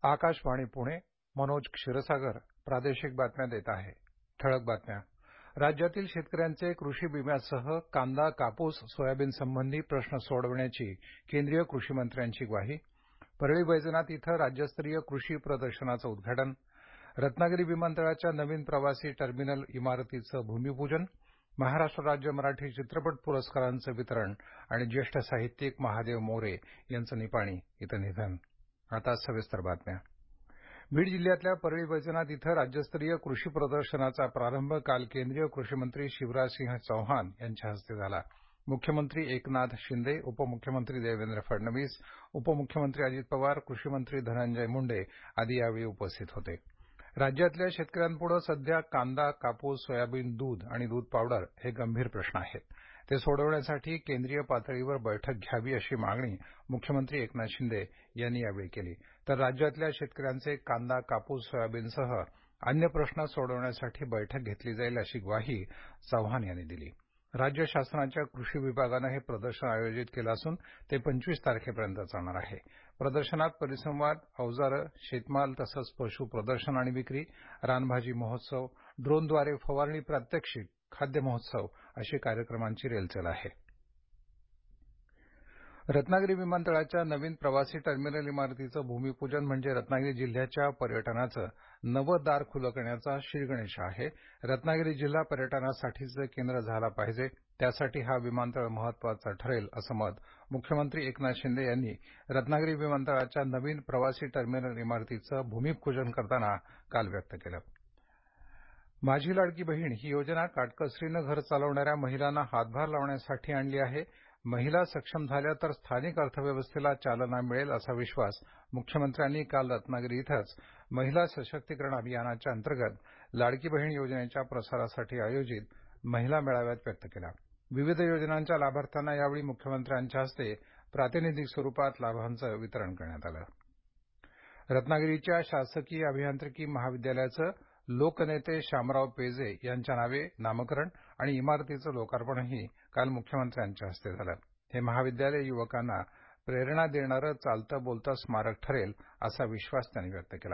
आकाशवाणी पुणे. मनोज क्षीरसागर प्रादेशिक बातम्या देत आहे. ठळक बातम्या. राज्यातील शेतकऱ्यांचे कृषी विम्यासह कांदा, कापूस, सोयाबीनसंबंधी प्रश्न सोडवण्याची केंद्रीय कृषी मंत्र्यांची ग्वाही. परळी वैजनाथ इथं राज्यस्तरीय कृषी प्रदर्शनाचं उद्घाटन. रत्नागिरी विमानतळाच्या नवीन प्रवासी टर्मिनल इमारतीचं भूमिपूजन. महाराष्ट्र राज्य मराठी चित्रपट पुरस्कारांचं वितरण आणि ज्येष्ठ साहित्यिक महादेव मोरे यांचं निपाणी इथं निधन. आता सविस्तर बातम्या. बीड जिल्ह्यातल्या परळी वैजनाथ इथं राज्यस्तरीय कृषी प्रदर्शनाचा प्रारंभ काल केंद्रीय कृषी मंत्री शिवराजसिंह चौहान यांच्या हस्ते झाला. मुख्यमंत्री एकनाथ शिंदे, उपमुख्यमंत्री देवेंद्र फडणवीस, उपमुख्यमंत्री अजित पवार, कृषी मंत्री धनंजय मुंडे आदी यावेळी उपस्थित होते. राज्यातल्या शेतकऱ्यांपुढे सध्या कांदा, कापूस, सोयाबीन, दूध आणि दूध पावडर हे गंभीर प्रश्न आहेत. ते सोडवण्यासाठी केंद्रीय पातळीवर बैठक घ्यावी अशी मागणी मुख्यमंत्री एकनाथ शिंदे यांनी यावेळी केली. तर राज्यातल्या शेतकऱ्यांचे कांदा, कापूस, सोयाबीनसह अन्य प्रश्न सोडवण्यासाठी बैठक घेतली जाईल अशी ग्वाही चौहान यांनी दिली. राज्य शासनाच्या कृषी विभागानं हे प्रदर्शन आयोजित केलं असून ते 25 तारखेपर्यंत चालणार आहे. प्रदर्शनात परिसंवाद, अवजारं, शेतमाल तसंच पशु प्रदर्शन आणि विक्री, रानभाजी महोत्सव, ड्रोनद्वारे फवारणी प्रात्यक्षिक, खाद्य महोत्सव अशी कार्यक्रमांची रेलचेल आहे. रत्नागिरी विमानतळाच्या नवीन प्रवासी टर्मिनल इमारतीचं भूमिपूजन म्हणजे रत्नागिरी जिल्ह्याच्या पर्यटनाचं नवं दार खुलं करण्याचा श्रीगणेश आहे. रत्नागिरी जिल्हा पर्यटनासाठीचं केंद्र झाला पाहिजे, त्यासाठी हा विमानतळ महत्त्वाचा ठरेल असं मत मुख्यमंत्री एकनाथ शिंदे यांनी रत्नागिरी विमानतळाच्या नवीन प्रवासी टर्मिनल इमारतीचं भूमिपूजन करताना काल व्यक्त केलं. माझी लाडकी बहीण ही योजना काटकसरीनं घर चालवणाऱ्या महिलांना हातभार लावण्यासाठी आणली आहे. महिला सक्षम झाल्या तर स्थानिक अर्थव्यवस्थेला चालना मिळेल असा विश्वास मुख्यमंत्र्यांनी काल रत्नागिरी इथंच महिला सशक्तीकरण अभियानाच्या अंतर्गत लाडकी बहीण योजनेच्या प्रसारासाठी आयोजित महिला मेळाव्यात व्यक्त केला. विविध योजनांच्या लाभार्थ्यांना यावेळी मुख्यमंत्र्यांच्या हस्ते प्रातिनिधिक स्वरूपात लाभांचं वितरण करण्यात आलं. रत्नागिरीच्या शासकीय अभियांत्रिकी महाविद्यालयाचं लोकनेते शामराव पेजे यांच्या नावे नामकरण आणि इमारतीचं लोकार्पणही काल मुख्यमंत्र्यांच्या हस्ते झालं. हे महाविद्यालय युवकांना प्रेरणा देणारं चालतं बोलतं स्मारक ठरेल असा विश्वास त्यांनी व्यक्त केला.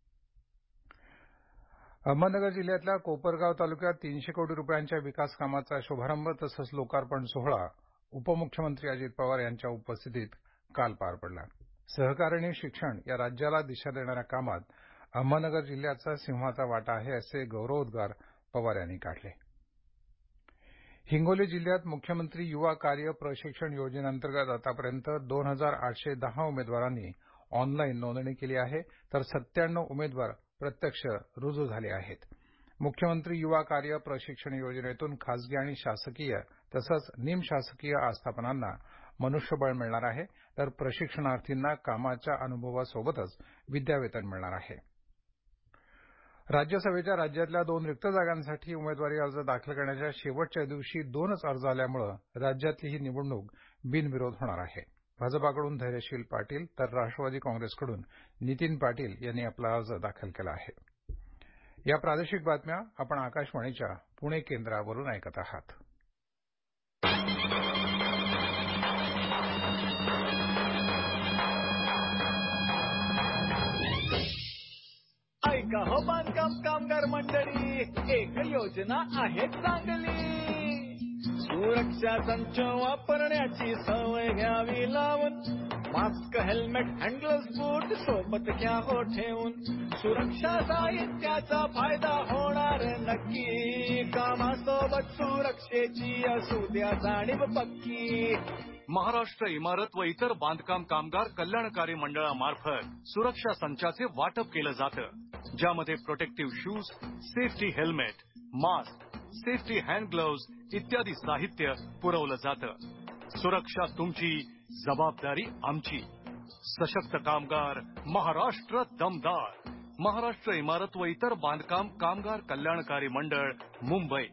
अहमदनगर जिल्ह्यातल्या कोपरगाव तालुक्यात 300 कोटी रुपयांच्या विकास कामाचा शुभारंभ तसंच लोकार्पण सोहळा उपमुख्यमंत्री अजित पवार यांच्या उपस्थितीत काल पार पडला. सहकार आणि शिक्षण या राज्याला दिशा देणाऱ्या कामात अहमदनगर जिल्ह्याचा सिंहाचा वाटा आहे असे गौरवोद्गार पवार यांनी काढले. हिंगोली जिल्ह्यात मुख्यमंत्री युवा कार्य प्रशिक्षण योजनेअंतर्गत आतापर्यंत 2810 उमेदवारांनी ऑनलाईन नोंदणी केली आहे, तर 97 उमेदवार प्रत्यक्ष रुजू झाले आहेत. मुख्यमंत्री युवा कार्य प्रशिक्षण योजनेतून खासगी आणि शासकीय तसंच निमशासकीय आस्थापनांना मनुष्यबळ मिळणार आहे, तर प्रशिक्षणार्थींना कामाच्या अनुभवासोबतच विद्यावेतन मिळणार आहे. राज्यसभेच्या राज्यातल्या 2 रिक्त जागांसाठी उमेदवारी अर्ज दाखल करण्याच्या शेवटच्या दिवशी 2च अर्ज आल्यामुळे राज्यातली ही निवडणूक बिनविरोध होणार आहे. भाजपाकडून धैर्यशील पाटील तर राष्ट्रवादी काँग्रेसकडून नितीन पाटील यांनी आपला अर्ज दाखल केला आहे. या प्रादेशिक बातम्या आपण आकाशवाणीच्या पुणे केंद्रावरून ऐकत आहात. ऐका हो बांधकाम कामगार मंडळी, एक योजना आहे चांगली. सुरक्षा संच वापरण्याची सवय घ्यावी लावून, मास्क, हेल्मेट, हँडग्लोव्स, बूट सोबत घ्या हो ठेवून. सुरक्षा साहित्याचा फायदा होणार नक्की, कामासोबत सुरक्षेची असू द्या जाणीव पक्की. महाराष्ट्र इमारत व इतर बांधकाम कामगार कल्याणकारी मंडळामार्फत सुरक्षा संचाचे वाटप केलं जातं, ज्यामध्ये protective shoes, safety helmet, mask, safety hand gloves इत्यादी साहित्य पुरवलं जातं. सुरक्षा तुमची, जबाबदारी आमची. सशक्त कामगार, महाराष्ट्र दमदार. महाराष्ट्र इमारत व इतर बांधकाम कामगार कल्याणकारी मंडळ, मुंबई.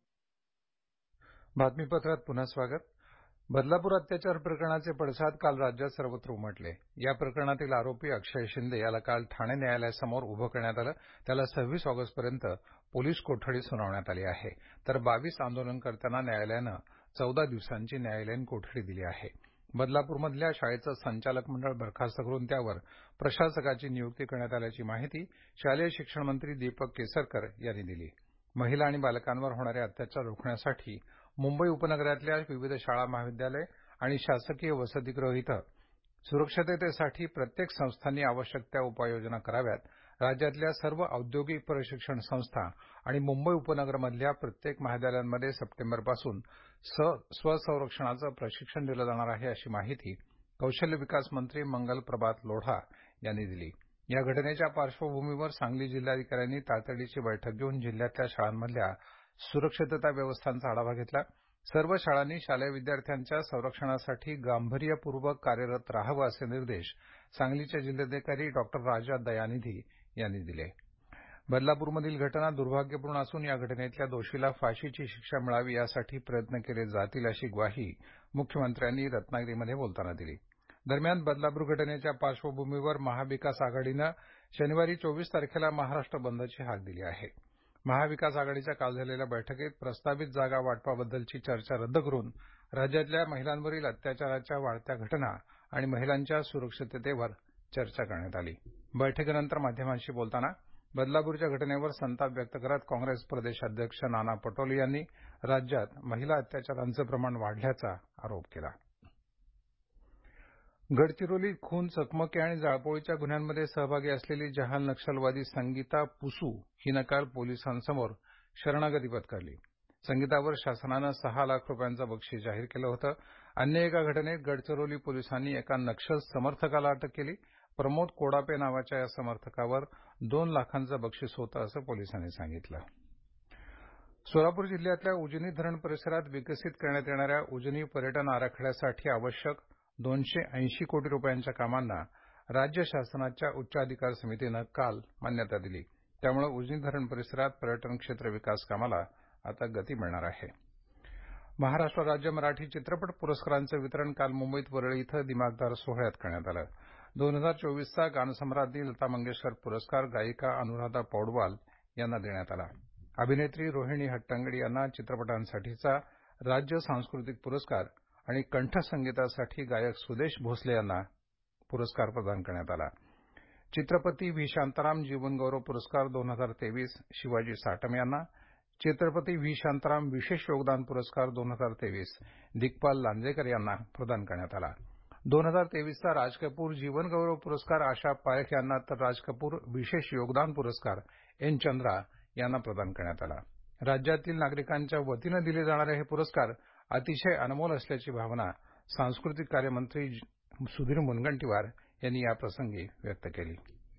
बातमीपत्रात पुन्हा स्वागत. बदलापूर अत्याचार प्रकरणाचे पडसाद काल राज्यात सर्वत्र उमटले. या प्रकरणातील आरोपी अक्षय शिंदे याला काल ठाणे न्यायालयासमोर उभं करण्यात आलं. त्याला 26 ऑगस्टपर्यंत पोलीस कोठडी सुनावण्यात आली आहे, तर 22 आंदोलनकर्त्यांना न्यायालयानं 14 दिवसांची न्यायालयीन कोठडी दिली आहे. बदलापूरमधल्या शाळेचं संचालक मंडळ बरखास्त करून त्यावर प्रशासकाची नियुक्ती करण्यात आल्याची माहिती शालेय शिक्षण मंत्री दीपक केसरकर यांनी दिली. महिला आणि बालकांवर होणारे अत्याचार रोखण्यासाठी मुंबई उपनगरातल्या विविध शाळा महाविद्यालय आणि शासकीय वसतिगृह इथं सुरक्षिततेसाठी प्रत्येक संस्थांनी आवश्यक त्या उपाययोजना कराव्यात. राज्यातल्या सर्व औद्योगिक प्रशिक्षण संस्था आणि मुंबई उपनगरमधल्या प्रत्येक महाविद्यालयांमध्ये सप्टेंबरपासून स्वसंरक्षणाचं प्रशिक्षण दिलं जाणार आहे अशी माहिती कौशल्य विकास मंत्री मंगल प्रभात लोढा यांनी दिली. या घटनेच्या पार्श्वभूमीवर सांगली जिल्हाधिकाऱ्यांनी तातडीची बैठक घेऊन जिल्ह्यातल्या शाळांमधल्या सुरक्षितता व्यवस्थांचा आढावा घेतला. सर्व शाळांनी शालेय विद्यार्थ्यांच्या संरक्षणासाठी गांभीर्यपूर्वक कार्यरत राहावं असे निर्देश सांगलीच्या जिल्हाधिकारी डॉक्टर राजा दयानिधी यांनी दिले. बदलापूरमधील घटना दुर्भाग्यपूर्ण असून या घटनेतल्या दोषीला फाशीची शिक्षा मिळावी यासाठी प्रयत्न केले जातील अशी ग्वाही मुख्यमंत्र्यांनी रत्नागिरीमध्ये बोलताना दिली. दरम्यान बदलापूर घटनेच्या पार्श्वभूमीवर महाविकास आघाडीनं शनिवारी 24 तारखेला महाराष्ट्र बंदची हाक दिली आहे. महाविकास आघाडीच्या काल झालेल्या बैठकीत प्रस्तावित जागा वाटपाबद्दलची चर्चा रद्द करून राज्यातल्या महिलांवरील अत्याचाराच्या वाढत्या घटना आणि महिलांच्या सुरक्षिततेवर चर्चा करण्यात आली. बैठकीनंतर माध्यमांशी बोलताना बदलापूरच्या घटनेवर संताप व्यक्त करत काँग्रेस प्रदेश अध्यक्ष नाना पटोले यांनी राज्यात महिला अत्याचारांचं प्रमाण वाढल्याचा आरोप केला. गडचिरोलीत खून, चकमकी आणि जाळपोळीच्या गुन्ह्यांमध्ये सहभागी असलेली जहाल नक्षलवादी संगीता पुसू हिनं काल पोलिसांसमोर शरणागती पत्करली. संगीतावर शासनानं 6 लाख रुपयांचं बक्षीस जाहीर केलं होतं. अन्य एका घटनेत गडचिरोली पोलिसांनी एका नक्षल समर्थकाला अटक केली. प्रमोद कोडापे नावाच्या या समर्थकावर 2 लाखांचं बक्षीस होतं असं पोलिसांनी सांगितलं. सोलापूर जिल्ह्यातल्या उजनी धरण परिसरात विकसित करण्यात येणाऱ्या उजनी पर्यटन आराखड्यासाठी आवश्यक 280 कोटी रुपयांच्या कामांना राज्य शासनाच्या उच्चाधिकार समितीनं काल मान्यता दिली. त्यामुळे उजनी धरण परिसरात पर्यटन क्षेत्र विकास कामाला आता गती मिळणार आहे. महाराष्ट्र राज्य मराठी चित्रपट पुरस्कारांचं वितरण काल मुंबईत वरळी इथं दिमाखदार सोहळ्यात करण्यात आलं. 2024चा गानसम्राज्ञी लता मंगेशकर पुरस्कार गायिका अनुराधा पौडवाल यांना देण्यात आला. अभिनेत्री रोहिणी हट्टंगडी यांना चित्रपटांसाठीचा राज्य सांस्कृतिक पुरस्कार आणि कंठसंगीतासाठी गायक सुदेश भोसले यांना पुरस्कार प्रदान करण्यात आला. चित्रपती व्ही शांताराम जीवनगौरव पुरस्कार 2023 शिवाजी साटम यांना, चित्रपती व्ही शांताराम विशेष योगदान पुरस्कार 2023 दिग्पाल लांजेकर यांना प्रदान करण्यात आला. 2023चा राज कपूर जीवनगौरव पुरस्कार आशा पारेख यांना तर राज कपूर विशेष योगदान पुरस्कार एन चंद्रा यांना प्रदान करण्यात आला. राज्यातील नागरिकांच्या वतीनं दिले जाणारे हे पुरस्कार अतिशय अनमोल असल्याची भावना सांस्कृतिक कार्यमंत्री सुधीर मुनगंटीवार यांनी याप्रसंगी व्यक्त केली.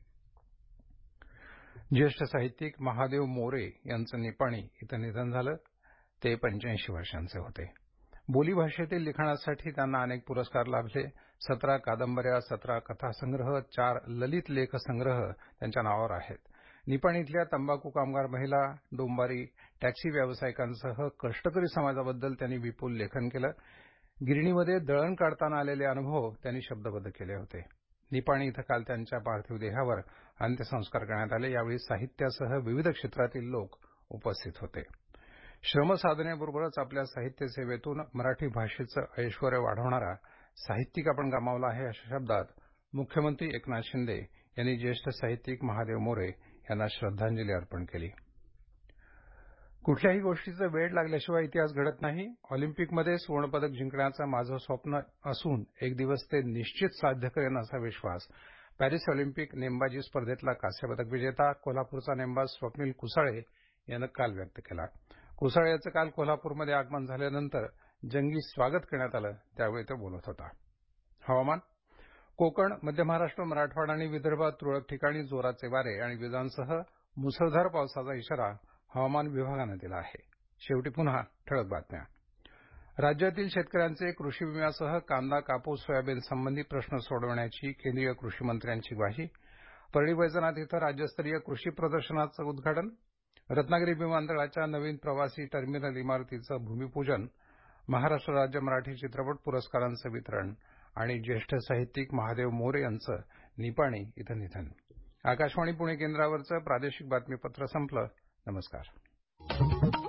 ज्येष्ठ साहित्यिक महादेव मोरे यांचं निपाणी इथं निधन झालं. ते 85 वर्षांचे होते. बोलीभाषेतील लिखाणासाठी त्यांना अनेक पुरस्कार लाभले. 17 कादंबऱ्या, 17 कथासंग्रह, 4 ललित लेख संग्रह त्यांच्या नावावर आहेत. निपाणी इथल्या तंबाखू कामगार महिला, डोंबारी, टॅक्सी व्यावसायिकांसह कष्टकरी समाजाबद्दल त्यांनी विपुल लेखन केलं. गिरणीमध्ये दळण काढताना आलेले अनुभव त्यांनी शब्दबद्ध केले होते. निपाणी इथं काल त्यांच्या पार्थिव देहावर अंत्यसंस्कार करण्यात आले. यावेळी साहित्यासह विविध क्षेत्रातील लोक उपस्थित होते. श्रमसाधनेबरोबरच आपल्या साहित्य सेवेतून मराठी भाषेचं ऐश्वर्य वाढवणारा साहित्यिक आपण गमावला आहे अशा शब्दात मुख्यमंत्री एकनाथ शिंदे यांनी ज्येष्ठ साहित्यिक महादेव मोरे यांना श्रद्धांजली अर्पण केली. कुठल्याही गोष्टीचं वेड लागल्याशिवाय इतिहास घडत नाही. ऑलिम्पिकमध्ये सुवर्णपदक जिंकण्याचं माझं स्वप्न असून एक दिवस ते निश्चित साध्य करेन असा विश्वास पॅरिस ऑलिम्पिक नेमबाजी स्पर्धेतला कांस्यपदक विजेता कोल्हापूरचा नेमबाज स्वप्नील कुसाळे यानं काल व्यक्त केला. कुसाळे याचं काल कोल्हापूरमध्ये आगमन झाल्यानंतर जंगी स्वागत करण्यात आलं. त्यावेळी तो बोलत होता. हवामान. कोकण, मध्य महाराष्ट्र, मराठवाडा आणि विदर्भात तुरळक ठिकाणी जोराचे वारे आणि विजांसह मुसळधार पावसाचा इशारा हवामान विभागानं दिला आहे. शेवटी पुन्हा ठळक बातम्या. राज्यातील शेतकऱ्यांचे कृषी विम्यासह कांदा, कापूस, सोयाबीन संबंधी प्रश्न सोडवण्याची केंद्रीय कृषी मंत्र्यांची ग्वाही. परळी वैजनाथ इथं राज्यस्तरीय कृषी प्रदर्शनाचं उद्घाटन. रत्नागिरी विमानतळाच्या नवीन प्रवासी टर्मिनल इमारतीचं भूमिपूजन. महाराष्ट्र राज्य मराठी चित्रपट पुरस्कारांचं वितरण आणि ज्येष्ठ साहित्यिक महादेव मोरे यांचं निपाणी इथं निधन. आकाशवाणी पुणे केंद्रावरचं प्रादेशिक बातमीपत्र संपलं. नमस्कार.